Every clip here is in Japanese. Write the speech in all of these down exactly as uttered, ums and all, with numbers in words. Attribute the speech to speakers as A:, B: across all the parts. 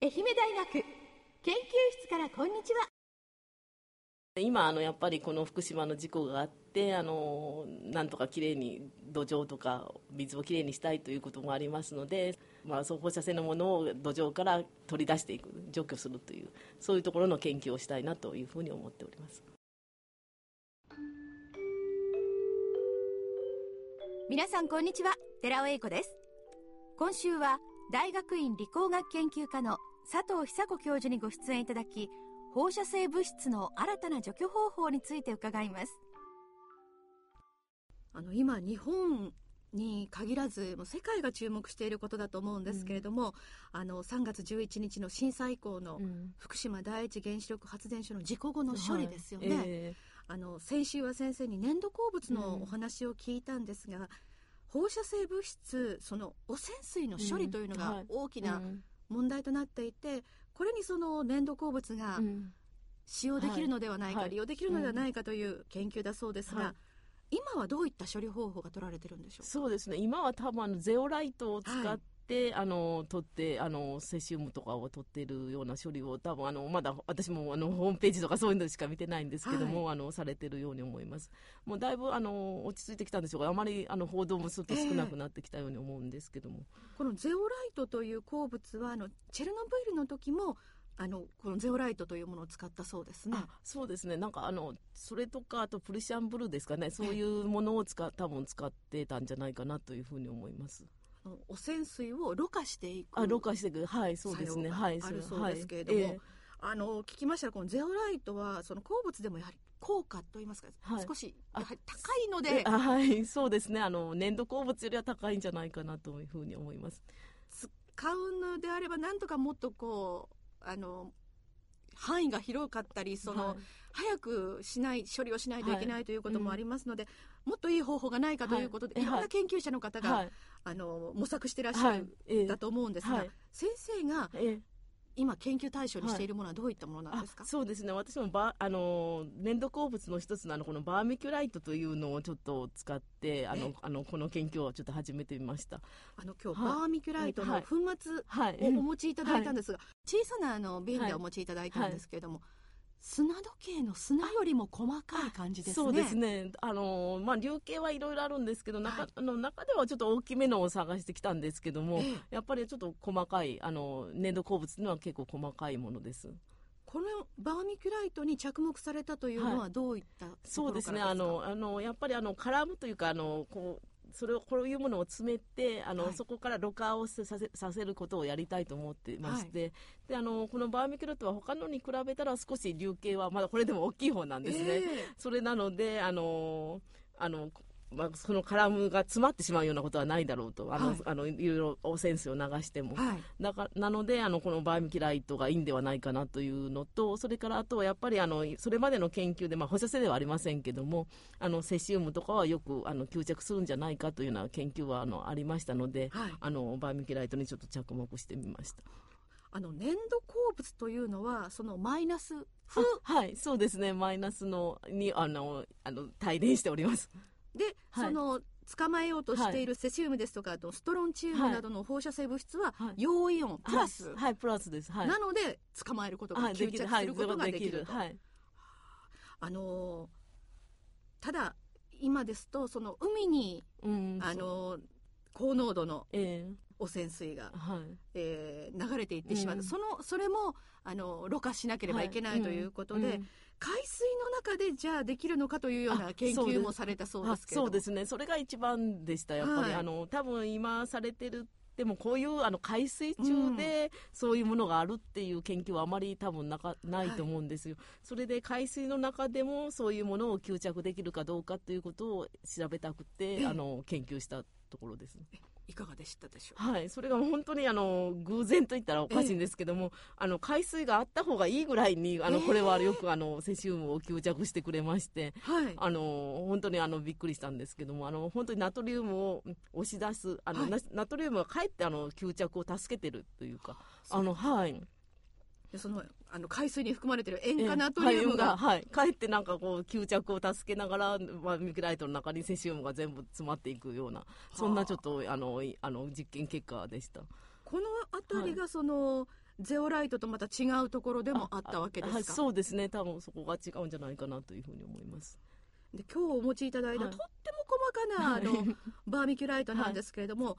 A: 愛媛大学研究室からこんにちは。
B: 今あのやっぱりこの福島の事故があってあのなんとかきれいに土壌とか水をきれいにしたいということもありますので、まあ、そう放射性のものを土壌から取り出していく、除去するという、そういうところの研究をしたいなというふうに思っております。
A: 皆さんこんにちは、寺尾英子です。今週は大学院理工学研究科の佐藤久子教授にご出演いただき、放射性物質の新たな除去方法について伺います。あの今日本に限らずもう世界が注目していることだと思うんですけれども、うん、あのさんがつじゅういちにちの震災以降の福島第一原子力発電所の事故後の処理ですよね、はいえー、あの先週は先生に粘土鉱物のお話を聞いたんですが、うん、放射性物質、その汚染水の処理というのが大きな問題となっていて、これにその粘土鉱物が使用できるのではないか、はい、利用できるのではないかという研究だそうですが、はい、今はどういった処理方法が取られてるんでしょうか。
B: そうですね、今は多分あのゼオライトを使って、はい、あの取ってあのセシウムとかを取っているような処理を多分あのまだ私もあのホームページとかそういうのしか見てないんですけども、はい、あのされてるように思います。もうだいぶあの落ち着いてきたんでしょうが、あまりあの報道もちょっと少なくなってきたように思うんですけども、
A: えー、このゼオライトという鉱物はあのチェルノブイリの時もあのこのゼオライトというものを使ったそうですね。
B: あ、そうですね、なんかあのそれとかあとプルシャンブルーですかね、そういうものを使多分使ってたんじゃないかなというふうに思います。
A: あの汚染水をろ過していく
B: あろ過していく、はい、そうですね、はい、
A: あるそうですけれども、はいえー、あの聞きましたらこのゼオライトはその鉱物でもやはり高価といいますか、はい、少しやはり高いので、
B: あ、はい、そうですね、あの粘土鉱物よりは高いんじゃないかなというふうに思います。
A: 使うのであればなんとかもっとこうあの範囲が広かったり、その、はい、早くしない処理をしないといけない、はい、ということもありますので、うん、もっといい方法がないかということで、はい、いろんな研究者の方が、はい、あの模索していらっしゃる、はい、だと思うんですが、はい、先生が、えー今研究対象にしているものはどういったものなんですか。
B: はい、そうですね、私もバあの粘土鉱物の一つのあのこのバーミキュライトというのをちょっと使ってあのあのこの研究をちょっと始めてみました。
A: あの今日、はい、バーミキュライトの粉末をお持ちいただいたんですが、はいはい、小さなあの瓶でお持ちいただいたんですけれども、はいはい、砂時計の砂よりも細かい感じですね。
B: そうですね、あの、まあ、粒径はいろいろあるんですけど、中、はい、あの中ではちょっと大きめのを探してきたんですけども、ええ、やっぱりちょっと細かいあの粘土鉱物というのは結構細かいものです。
A: このバーミキュライトに着目されたというのはどういったところからですか。
B: そうですね、あのあのやっぱりあの絡むというかあのこうそれをこういうものを詰めてあの、はい、そこからろ過をさせ、させることをやりたいと思ってまして、はい、であのこのバーミキュライトは他のに比べたら少し粒径はまだこれでも大きい方なんですね、えー、それなのであのあのまあ、そのカラムが詰まってしまうようなことはないだろうと、あの、はい、あのいろいろ汚染水を流しても、はい、だからなのであのこのバーミキュライトがいいんではないかなというのと、それからあとはやっぱりあのそれまでの研究で、まあ、放射性ではありませんけども、あのセシウムとかはよくあの吸着するんじゃないかというような研究はあのありましたので、はい、あのバーミキュライトにちょっと着目してみました。
A: あの粘土鉱物というのはそのマイナス負、
B: はい、そうですね、マイナスのにあのあの帯電しております。
A: で、はい、その捕まえようとしているセシウムですとか、はい、あとストロンチウムなどの放射性物質は陽イオンプラス、
B: はいはい、プラスです、はい、
A: なので捕まえることが、はい、吸着することができると、はい、あのただ今ですとその海に、うん、あの高濃度の汚染水が、はいえー、流れていってしまう、うん、そのそれもあのろ過しなければいけないということで、はいうん海水の中でじゃあできるのかというような研究もされたそうですけれども。
B: そうですね、それが一番でした。やっぱり、はい、あの多分今されてるでもこういうあの海水中でそういうものがあるっていう研究はあまり多分なかないと思うんですよ、はい、それで海水の中でもそういうものを吸着できるかどうかということを調べたくてあの研究したところです。
A: いかがでしたでしょう
B: か。はい、それが本当にあの偶然と言ったらおかしいんですけども、えー、あの海水があった方がいいぐらいにあの、えー、これはよくあのセシウムを吸着してくれまして、はい、あの本当にあのびっくりしたんですけども、あの本当にナトリウムを押し出すあの、はい、ナトリウムがかえってあの吸着を助けてるというか、あのはい
A: でそのあの海水に含まれている塩化ナトリウムが、えーはい
B: はい、かえってなんかこう吸着を助けながらバーミキュライトの中にセシウムが全部詰まっていくような、そんなちょっとあのあの実験結果でした。
A: このあたりがその、はいゼオライトとまた違うところでもあったわけですか？
B: はい、そうですね。多分そこが違うんじゃないかなというふうに思います。
A: で今日お持ちいただいた、はい、とっても細かなあのバーミキュライトなんですけれども、はい、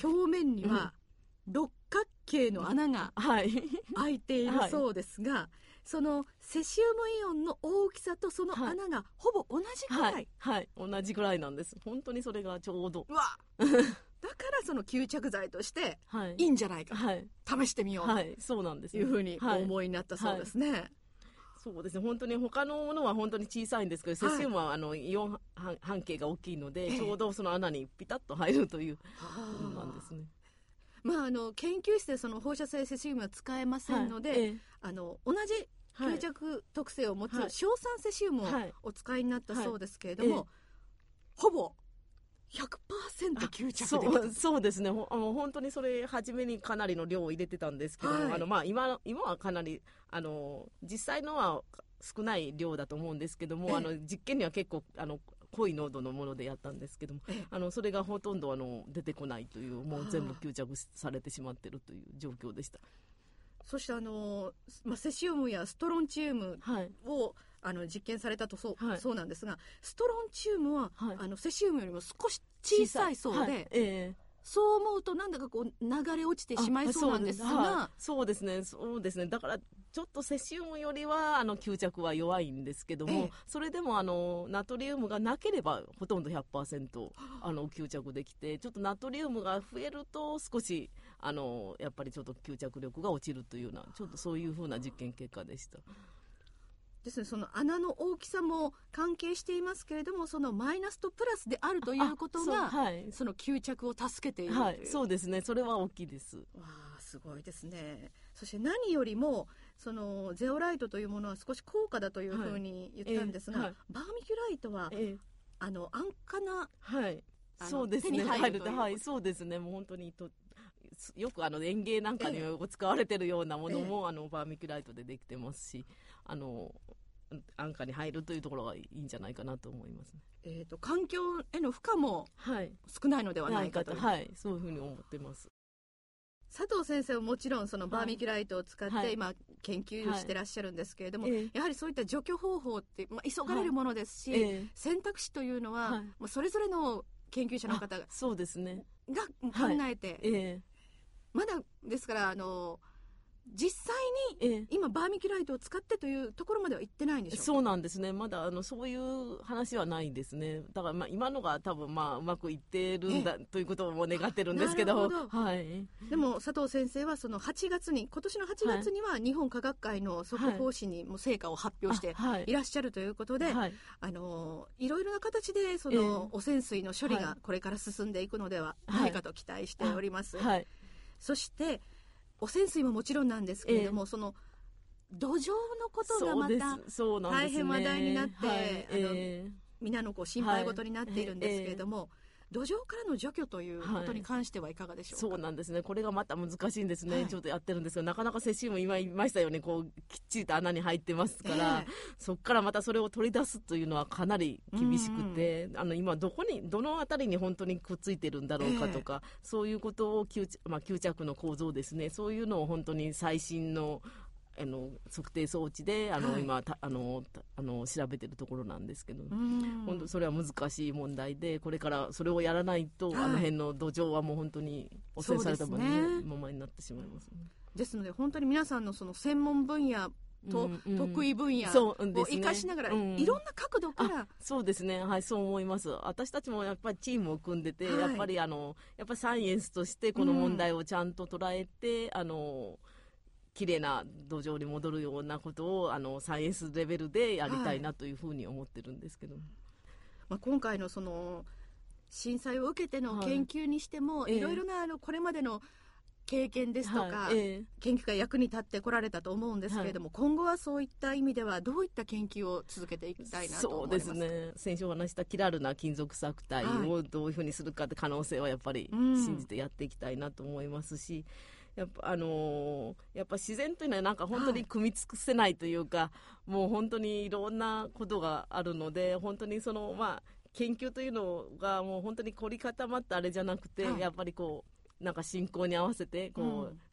A: 表面には六角形の穴が開いているそうですが、はいはい、そのセシウムイオンの大きさとその穴がほぼ同じくらい、
B: はいはいはい、同じぐらいなんです。本当にそれがちょうど。
A: うわだからその吸着剤としていいんじゃないか、はい、試してみようと、はい、そうなんですね、いうふうにお思いになったそうですね。はいはい、
B: そうですね。本当に他のものは本当に小さいんですけど、セシウムはあのイオン半径が大きいので、ちょうどその穴にピタッと入るというものなんですね。
A: まあ、あの研究室でその放射性セシウムは使えませんので、はいええ、あの同じ吸着特性を持つ硝酸セシウムをお使いになったそうですけれども、はいはいええ、ほぼ ひゃくパーセント 吸着できた。
B: そう、そうですね。ほあの本当にそれ初めにかなりの量を入れてたんですけども、はい、あのまあ、今, 今はかなりあの実際のは少ない量だと思うんですけども、あの実験には結構あの濃い濃度のものでやったんですけども、あのそれがほとんどあの出てこないという、もう全部吸着されてしまっているという状況でした。
A: そしてあの、まあ、セシウムやストロンチウムを、はい、あの実験されたとそう、はい、そうなんですが、ストロンチウムは、はい、あのセシウムよりも少し小さいそうで、はいえーそう思うとなんだかこう流れ落ちてしまいそうなんですが、
B: そうですね、そうですね。だからちょっとセシウムよりはあの吸着は弱いんですけども、ええ、それでもあのナトリウムがなければほとんど ひゃくパーセント あの吸着できて、ちょっとナトリウムが増えると少しあのやっぱりちょっと吸着力が落ちるというような、ちょっとそういう風な実験結果でした。
A: ですね、その穴の大きさも関係していますけれども、そのマイナスとプラスであるということが そ,、はい、その吸着を助けているという、はい、
B: そうですね、それは大きいです。わ
A: あ、すごいですね。そして何よりもそのゼオライトというものは少し高価だというふうに言ったんですが、はいえーはい、バーミキュライトは、えー、あの安価な、
B: はい、そうですね、手に入るという、はい、そうですね、もう本当にとよくあの園芸なんかに使われているようなものも、えー、あのバーミキュライトでできてますし、あの安価に入るというところがいいんじゃないかなと思いますね。
A: えーと、環境への負荷も少ないのではないかという、
B: はいはい、そういうふうに思ってます。
A: 佐藤先生はもちろんそのバーミキュライトを使って今研究してらっしゃるんですけれども、はいはい、やはりそういった除去方法って、まあ、急がれるものですし、はいえー、選択肢というのは、はい、もうそれぞれの研究者の方が
B: そうですね
A: が考えて、はいえー、まだですからあの実際に今バーミキュライトを使ってというところまでは行ってないんでしょうか？
B: そうなんですね。まだあのそういう話はないんですね。だからまあ今のが多分まあうまくいってるんだということを願ってるんですけど、どはい、
A: でも佐藤先生はそのはちがつに今年のはちがつには日本科学会の速報誌にも成果を発表していらっしゃるということで、はいはい、あのいろいろな形でその汚染水の処理がこれから進んでいくのではないかと期待しております。はいはい、そして汚染水ももちろんなんですけれども、えー、その土壌のことがまた大変話題になって、はいえー、皆のこう心配事になっているんですけれども、はいえー土壌からの除去ということに関してはいかがでしょうか？
B: はい、そうなんですね。これがまた難しいんですね。はい、ちょっとやってるんですけど、なかなかセシウム今言いましたよね、こうきっちりと穴に入ってますから、えー、そこからまたそれを取り出すというのはかなり厳しくて、あの今どこにどのあたりに本当にくっついてるんだろうかとか、えー、そういうことを吸、まあ、吸着の構造ですね、そういうのを本当に最新のあの測定装置であの、はい、今たあのあの調べてるところなんですけど、本当それは難しい問題で、これからそれをやらないと、はい、あの辺の土壌はもう本当に汚染されたままになってしまいますね。
A: ですので本当に皆さんのその専門分野と得意分野を生かしながら、うんうんねうん、いろんな角度から
B: そうですね、はい、そう思います。私たちもやっぱりチームを組んでて、はい、やっぱりあのやっぱりサイエンスとしてこの問題をちゃんと捉えて、うん、あの綺麗な土壌に戻るようなことをあのサイエンスレベルでやりたいなというふうに思ってるんですけど、はい
A: まあ、今回のその震災を受けての研究にしても、はい、いろいろなあのこれまでの経験ですとか、はいえー、研究が役に立ってこられたと思うんですけれども、はい、今後はそういった意味ではどういった研究を続けていきたいなと思いますか？
B: そうですね、先週お話したキラルな金属錯体をどういうふうにするかって可能性はやっぱり信じてやっていきたいなと思いますし、うん、やっぱあのー、やっぱ自然というのはなんか本当に組み尽くせないというか、はい、もう本当にいろんなことがあるので、本当にそのまあ研究というのがもう本当に凝り固まったあれじゃなくて、はい、やっぱりこうなんか進行に合わせてこう、うん、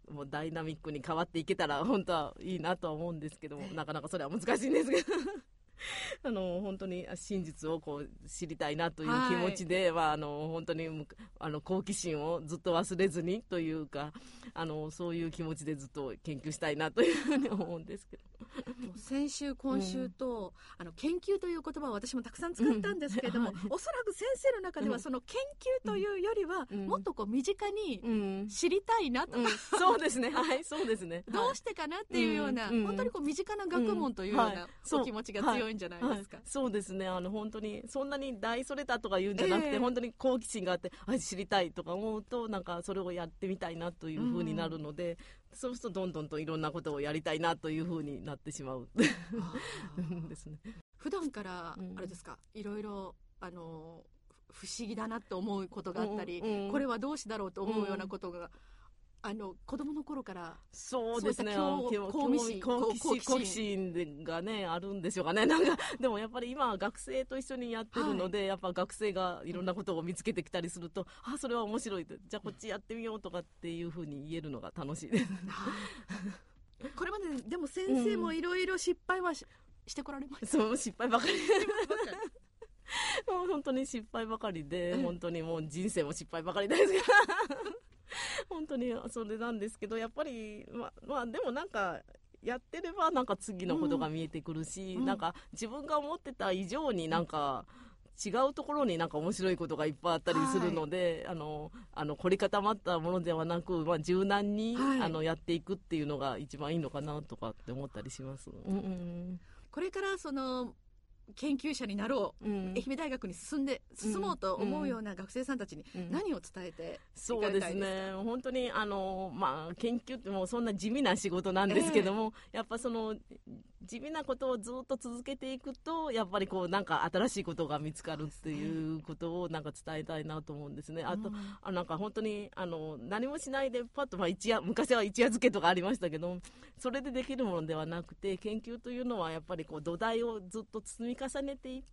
B: もうダイナミックに変わっていけたら本当はいいなとは思うんですけども、なかなかそれは難しいんですけどあの本当に真実をこう知りたいなという気持ちで、はい、まあ、あの本当にあの好奇心をずっと忘れずにというか、あのそういう気持ちでずっと研究したいなというふうに思うんですけど
A: 先週今週と、うん、あの研究という言葉を私もたくさん使ったんですけれども、うんはい、おそらく先生の中ではその研究というよりは、うん、もっとこう身近に知りたいなと、
B: うんうん、そうですね、はいそうですね、
A: どうしてかなっていうような、うん、本当にこう身近な学問というような、うんはい、お気持ちが強いんじゃないですか。
B: はいはい、そうですね、あの本当にそんなに大それたとか言うんじゃなくて、えー、本当に好奇心があってあ知りたいとか思うと、なんかそれをやってみたいなというふうになるので、うん、そうするとどんどんといろんなことをやりたいなというふうになってしまうですね。
A: 普段からあれですか、うん、いろいろあの不思議だなと思うことがあったり、うんうん、これはどうしだろうと思うようなことが、うん、あの子供の頃から
B: そうですね、好奇心好奇心がねあるんでしょうかね。なんかでもやっぱり今は学生と一緒にやってるので、はい、やっぱ学生がいろんなことを見つけてきたりすると、あそれは面白い、じゃあこっちやってみようとかっていうふうに言えるのが楽しいです
A: これまででも先生もいろいろ失敗は し,、うん、してこられました。
B: そう失敗ばかりもう本当に失敗ばかりで、本当にもう人生も失敗ばかりです本当にそれなんですけど、やっぱりま、まあでもなんかやってればなんか次のことが見えてくるし、うん、なんか自分が思ってた以上になんか違うところになんか面白いことがいっぱいあったりするので、はい、あのあの凝り固まったものではなく、まあ、柔軟に、はい、あのやっていくっていうのが一番いいのかなとかって思ったりします、うんうん、
A: これからその研究者になろう、うん、愛媛大学に進んで進もうと思うような学生さんたちに何を伝えていかれたいですか？
B: そうですね、本当にあの、まあ、研究ってもうそんな地味な仕事なんですけども、えー、やっぱその地味なことをずっと続けていくと、やっぱりこうなんか新しいことが見つかるっていうことをなんか伝えたいなと思うんですね。あと、うん、あなんか本当にあの何もしないでパッと、まあ、一夜昔は一夜漬けとかありましたけど、それでできるものではなくて、研究というのはやっぱりこう土台をずっと積み重ねていって、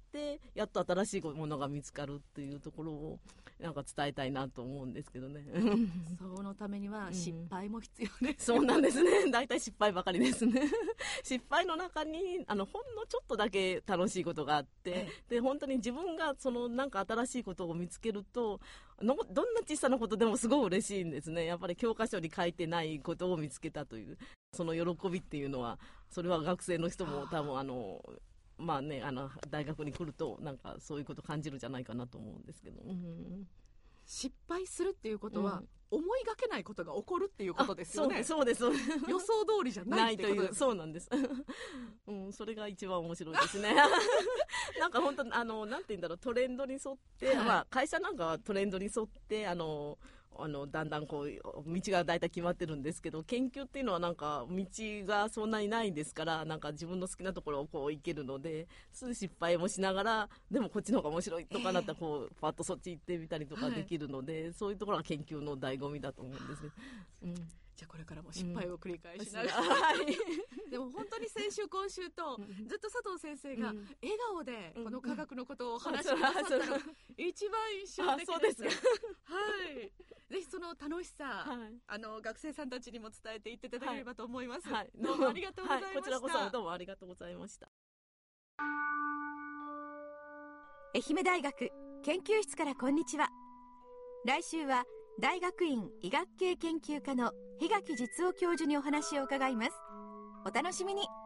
B: やっと新しいものが見つかるっていうところをなんか伝えたいなと思うんですけどね
A: そのためには失敗も必要です、ね、
B: うん、そうなんですね。大体失敗ばかりですね失敗の中にあのほんのちょっとだけ楽しいことがあって、で本当に自分がそのなんか新しいことを見つけるとのどんな小さなことでもすごい嬉しいんですね。やっぱり教科書に書いてないことを見つけたというその喜びっていうのは、それは学生の人も多分あのまあね、あの大学に来るとなんかそういうこと感じるんじゃないかなと思うんですけど、うん、
A: 失敗するっていうことは、うん、思いがけないことが起こるっていうことですよね。
B: そうですそうです
A: 予想通りじゃないってことです。
B: ないという、そうなんです、うん、それが一番面白いですねなんか本当あのなんて言うんだろう、トレンドに沿って、はい、まあ、会社なんかはトレンドに沿ってあのあのだんだんこう道が大体決まってるんですけど、研究っていうのはなんか道がそんなにないですから、なんか自分の好きなところをこう行けるので、すぐ失敗もしながら、でもこっちの方が面白いとかなったらこう、えー、パッとそっち行ってみたりとかできるので、はい、そういうところが研究の醍醐味だと思うんですね、うん、
A: じゃあこれからも失敗を繰り返しながら、
B: うん、はい
A: でも本当に先週今週とずっと佐藤先生が笑顔でこの科学のことをお話しくださったのが一番印象的です。
B: そうです
A: はい。ぜひその楽しさ、はい、あの学生さんたちにも伝えていっていただければと思います。はい、どうもありがとうございました。はい、こちらこ
B: そどうもありがとうございました。
C: 愛媛大学研究室からこんにちは。来週は大学院医学系研究科の檜垣実夫教授にお話を伺います。お楽しみに。